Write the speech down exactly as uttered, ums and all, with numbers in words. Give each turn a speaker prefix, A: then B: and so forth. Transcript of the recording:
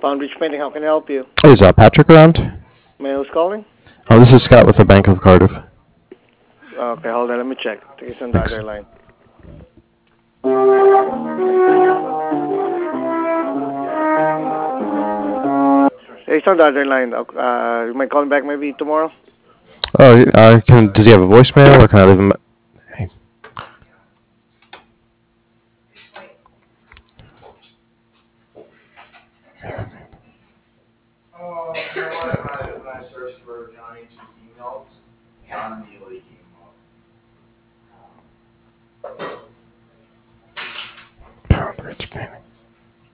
A: Palm Beach Painting. How can I help you?
B: Hey, is uh, Patrick around?
A: May I who's calling?
B: Oh, this is Scott with the Bank of Cardiff.
A: Okay, hold on. Let me check. I think he's on the
B: Thanks.
A: other line. Yeah, he's on the other line. Uh, you might call him back maybe tomorrow.
B: Oh, uh, can, does he have a voicemail or can I leave him? Hey.